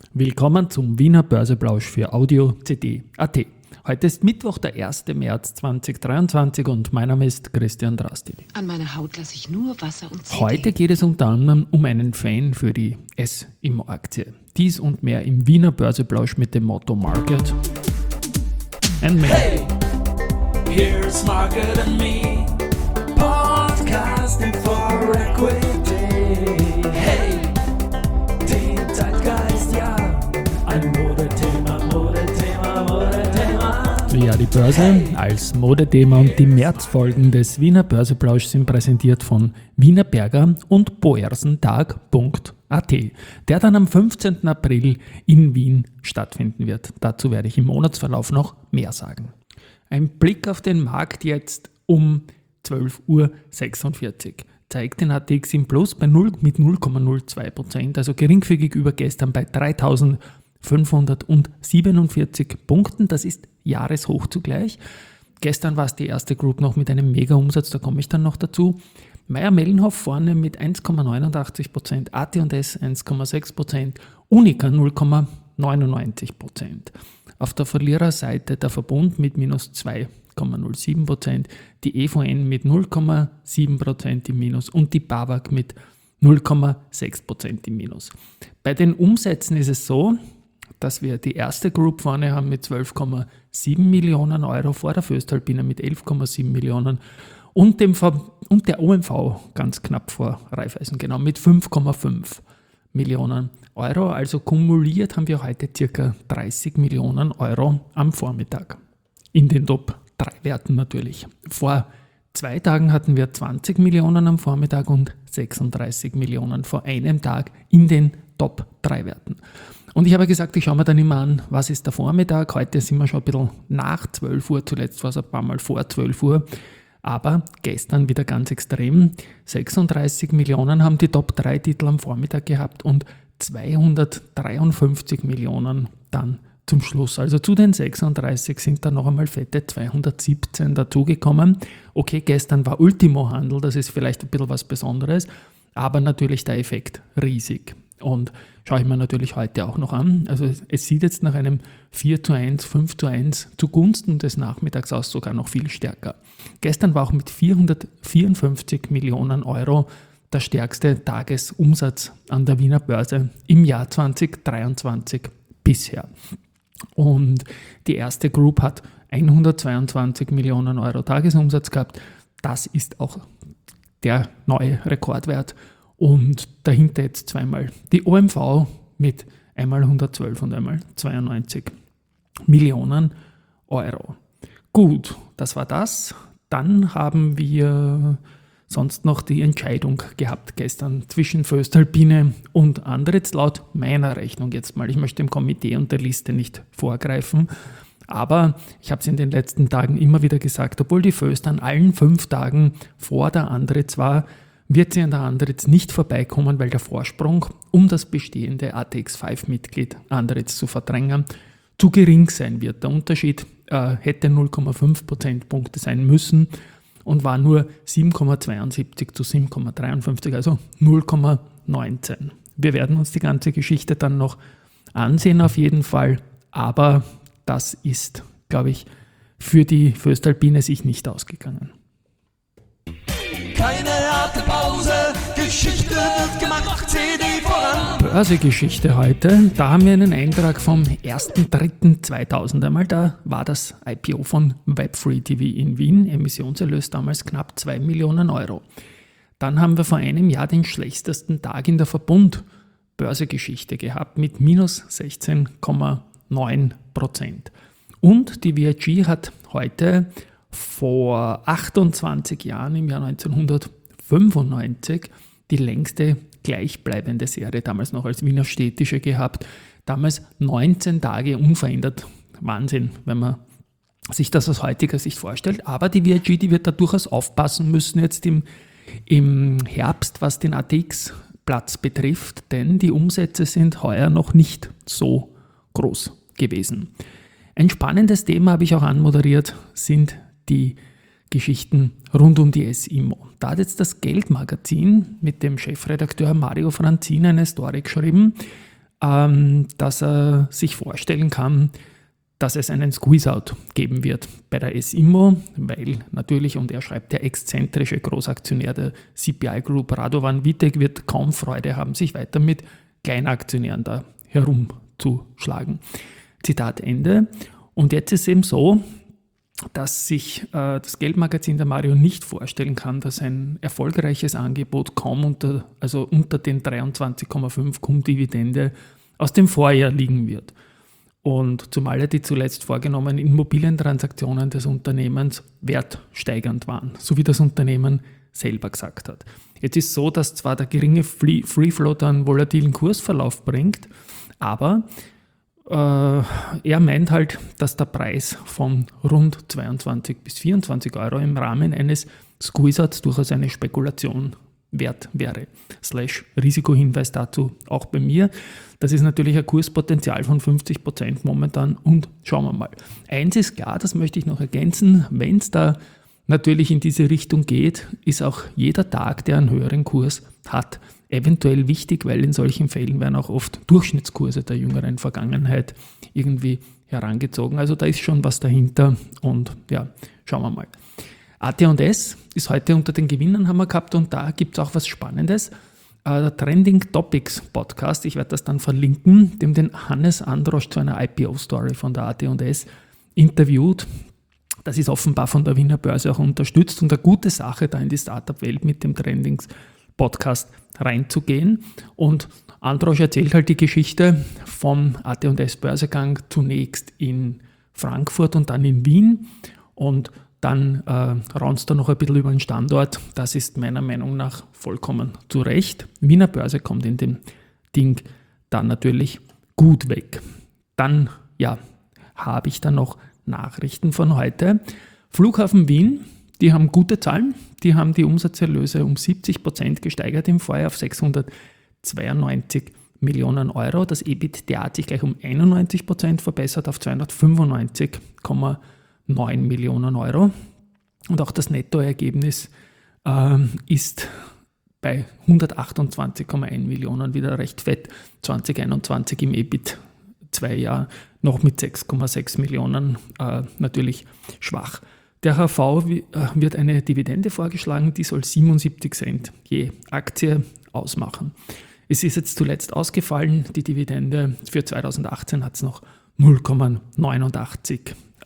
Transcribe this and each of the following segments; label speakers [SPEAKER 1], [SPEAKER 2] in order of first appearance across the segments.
[SPEAKER 1] Willkommen zum Wiener Börseplausch für Audio CD.at. Heute ist Mittwoch, der 1. März 2023 und mein Name ist Christian Drastil.
[SPEAKER 2] An meiner Haut lasse ich nur Wasser und CD.
[SPEAKER 1] Heute geht es unter anderem um einen Fan für die S-Immo-Aktie. Dies und mehr im Wiener Börseplausch mit dem Motto Market and Me.
[SPEAKER 3] Hey, here's Market and Me, podcasting for equity. Hey, der Zeitgeist, ja, ein Modethema.
[SPEAKER 1] Ja, die Börse als Modethema und die Märzfolgen des Wiener Börseplausch sind präsentiert von Wiener Berger und Boersentag.at, der dann am 15. April in Wien stattfinden wird. Dazu werde ich im Monatsverlauf noch mehr sagen. Ein Blick auf den Markt jetzt um 12.46 Uhr zeigt den ATX im Plus bei 0,02%, also geringfügig über gestern bei 3.547 Punkten. Das ist Jahreshoch zugleich. Gestern war es die erste Group noch mit einem Mega-Umsatz, da komme ich dann noch dazu. Mayr-Melnhof vorne mit 1,89%, AT&S 1,6%, Unica 0,99%. Auf der Verliererseite der Verbund mit minus 2,07%, die EVN mit 0,7% im Minus und die BAWAG mit 0,6% im Minus. Bei den Umsätzen ist es so, dass wir die erste Group vorne haben mit 12,7 Millionen Euro, vor der Voestalpine mit 11,7 Millionen und der OMV ganz knapp vor Raiffeisen, genau mit 5,5 Millionen Euro. Also kumuliert haben wir heute ca. 30 Millionen Euro am Vormittag. In den Top 3 Werten natürlich. Vor 2 Tagen hatten wir 20 Millionen am Vormittag und 36 Millionen vor einem Tag in den Top 3 Werten. Und ich habe gesagt, ich schaue mir dann immer an, was ist der Vormittag. Heute sind wir schon ein bisschen nach 12 Uhr, zuletzt war es ein paar Mal vor 12 Uhr. Aber gestern wieder ganz extrem. 36 Millionen haben die Top 3 Titel am Vormittag gehabt und 253 Millionen dann zum Schluss. Also zu den 36 sind dann noch einmal fette 217 dazugekommen. Okay, gestern war Ultimo-Handel, das ist vielleicht ein bisschen was Besonderes, aber natürlich der Effekt riesig. Und schaue ich mir natürlich heute auch noch an. Also es sieht jetzt nach einem 4:1, 5:1 zugunsten des Nachmittags aus sogar noch viel stärker. Gestern war auch mit 454 Millionen Euro der stärkste Tagesumsatz an der Wiener Börse im Jahr 2023 bisher. Und die erste Group hat 122 Millionen Euro Tagesumsatz gehabt. Das ist auch der neue Rekordwert. Und dahinter jetzt zweimal die OMV mit einmal 112 und einmal 92 Millionen Euro. Gut, das war das. Dann haben wir sonst noch die Entscheidung gehabt gestern zwischen Voestalpine und Andritz, laut meiner Rechnung jetzt mal. Ich möchte dem Komitee und der Liste nicht vorgreifen, aber ich habe es in den letzten Tagen immer wieder gesagt, obwohl die Voest an allen 5 Tagen vor der Andritz war, wird sie an der Andritz nicht vorbeikommen, weil der Vorsprung, um das bestehende ATX5-Mitglied Andritz zu verdrängen, zu gering sein wird. Der Unterschied hätte 0,5 Prozentpunkte sein müssen und war nur 7,72 zu 7,53, also 0,19. Wir werden uns die ganze Geschichte dann noch ansehen auf jeden Fall, aber das ist, glaube ich, für die Voestalpine sich nicht ausgegangen.
[SPEAKER 3] Keine harte Pause, Geschichte wird gemacht, CD voran.
[SPEAKER 1] Börsegeschichte heute, da haben wir einen Eintrag vom 1.3.2000 einmal, da war das IPO von Webfree TV in Wien, Emissionserlös damals knapp 2 Millionen Euro. Dann haben wir vor einem Jahr den schlechtesten Tag in der Verbund-Börsegeschichte gehabt mit minus 16,9%. Und die VIG hat heute vor 28 Jahren, im Jahr 1995, die längste gleichbleibende Serie, damals noch als Wiener Städtische gehabt. Damals 19 Tage unverändert. Wahnsinn, wenn man sich das aus heutiger Sicht vorstellt. Aber die VIG, die wird da durchaus aufpassen müssen jetzt im Herbst, was den ATX-Platz betrifft, denn die Umsätze sind heuer noch nicht so groß gewesen. Ein spannendes Thema, habe ich auch anmoderiert, sind die Geschichten rund um die S-Immo. Da hat jetzt das Geldmagazin mit dem Chefredakteur Mario Franzin eine Story geschrieben, dass er sich vorstellen kann, dass es einen Squeeze-Out geben wird bei der S-Immo, weil natürlich, und er schreibt, der exzentrische Großaktionär der CPI Group, Radovan Vitek, wird kaum Freude haben, sich weiter mit Kleinaktionären da herumzuschlagen. Zitat Ende. Und jetzt ist es eben so, dass sich das Geldmagazin der Mario nicht vorstellen kann, dass ein erfolgreiches Angebot kaum unter den 23,5 Cum-Dividende aus dem Vorjahr liegen wird. Und zumal die zuletzt vorgenommenen Immobilientransaktionen des Unternehmens wertsteigernd waren, so wie das Unternehmen selber gesagt hat. Jetzt ist es so, dass zwar der geringe Free Float einen volatilen Kursverlauf bringt, aber er meint halt, dass der Preis von rund 22 bis 24 Euro im Rahmen eines Squeeze-Outs durchaus eine Spekulation wert wäre. Risikohinweis dazu auch bei mir. Das ist natürlich ein Kurspotenzial von 50% momentan und schauen wir mal. Eins ist klar, das möchte ich noch ergänzen, wenn es da natürlich in diese Richtung geht, ist auch jeder Tag, der einen höheren Kurs hat, eventuell wichtig, weil in solchen Fällen werden auch oft Durchschnittskurse der jüngeren Vergangenheit irgendwie herangezogen. Also da ist schon was dahinter und ja, schauen wir mal. AT&S ist heute unter den Gewinnern, haben wir gehabt, und da gibt es auch was Spannendes. Der Trending Topics Podcast, ich werde das dann verlinken, dem den Hannes Androsch zu einer IPO-Story von der AT&S interviewt. Das ist offenbar von der Wiener Börse auch unterstützt und eine gute Sache, da in die Startup-Welt mit dem Trendings Podcast reinzugehen. Und Androsch erzählt halt die Geschichte vom AT&S Börsegang zunächst in Frankfurt und dann in Wien und dann raunst du noch ein bisschen über den Standort. Das ist meiner Meinung nach vollkommen zu Recht. Wiener Börse kommt in dem Ding dann natürlich gut weg. Dann habe ich dann noch Nachrichten von heute. Flughafen Wien, die haben gute Zahlen. Die haben die Umsatzerlöse um 70% gesteigert im Vorjahr auf 692 Millionen Euro. Das EBITDA hat sich gleich um 91% verbessert auf 295,9 Millionen Euro. Und auch das Nettoergebnis ist bei 128,1 Millionen wieder recht fett. 2021 im EBIT 2 Jahre noch mit 6,6 Millionen natürlich schwach. Der HV wird eine Dividende vorgeschlagen, die soll 77 Cent je Aktie ausmachen. Es ist jetzt zuletzt ausgefallen, die Dividende für 2018 hat es noch 0,89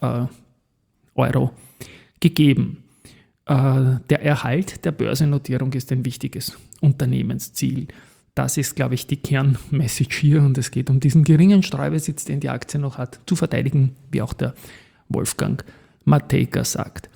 [SPEAKER 1] Euro gegeben. Der Erhalt der Börsennotierung ist ein wichtiges Unternehmensziel. Das ist, glaube ich, die Kernmessage hier und es geht um diesen geringen Streubesitz, den die Aktie noch hat, zu verteidigen, wie auch der Wolfgang Matejka sagt.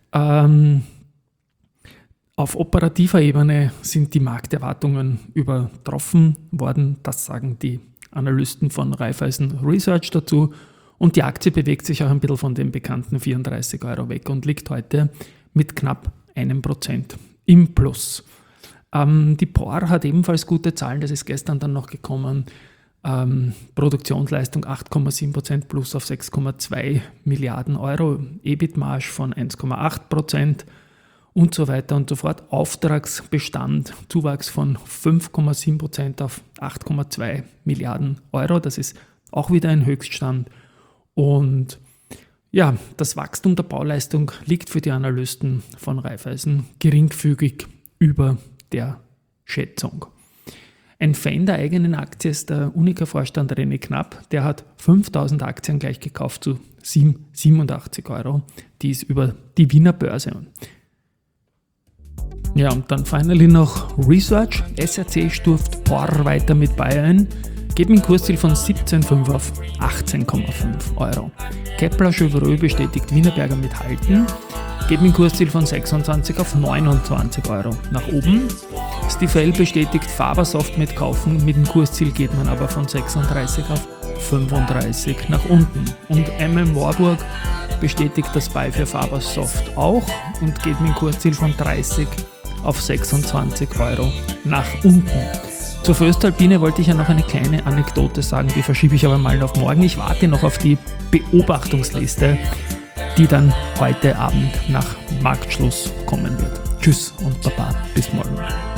[SPEAKER 1] Auf operativer Ebene sind die Markterwartungen übertroffen worden. Das sagen die Analysten von Raiffeisen Research dazu. Und die Aktie bewegt sich auch ein bisschen von den bekannten 34 Euro weg und liegt heute mit knapp 1% im Plus. Die POR hat ebenfalls gute Zahlen, das ist gestern dann noch gekommen. Produktionsleistung 8,7% plus auf 6,2 Milliarden Euro, EBIT-Marge von 1,8% und so weiter und so fort. Auftragsbestand, Zuwachs von 5,7% auf 8,2 Milliarden Euro, das ist auch wieder ein Höchststand. Und ja, das Wachstum der Bauleistung liegt für die Analysten von Raiffeisen geringfügig über der Schätzung. Ein Fan der eigenen Aktie ist der Unica-Vorstand René Knapp. Der hat 5000 Aktien gleich gekauft zu 87 Euro. Die ist über die Wiener Börse. Ja, und dann finally noch Research. SRC stuft POR weiter mit Bayern. Geht mit dem Kursziel von 17,5 auf 18,5 Euro. Kepler-Chevreux bestätigt Wienerberger mit Halten. Geht mit dem Kursziel von 26 auf 29 Euro nach oben. Stifel bestätigt Fabersoft mit Kaufen. Mit dem Kursziel geht man aber von 36 auf 35 nach unten. Und Warburg bestätigt das Buy für Fabersoft auch und geht mit dem Kursziel von 30 auf 26 Euro nach unten. Zur Voestalpine wollte ich ja noch eine kleine Anekdote sagen, die verschiebe ich aber mal auf morgen. Ich warte noch auf die Beobachtungsliste, die dann heute Abend nach Marktschluss kommen wird. Tschüss und Baba, bis morgen.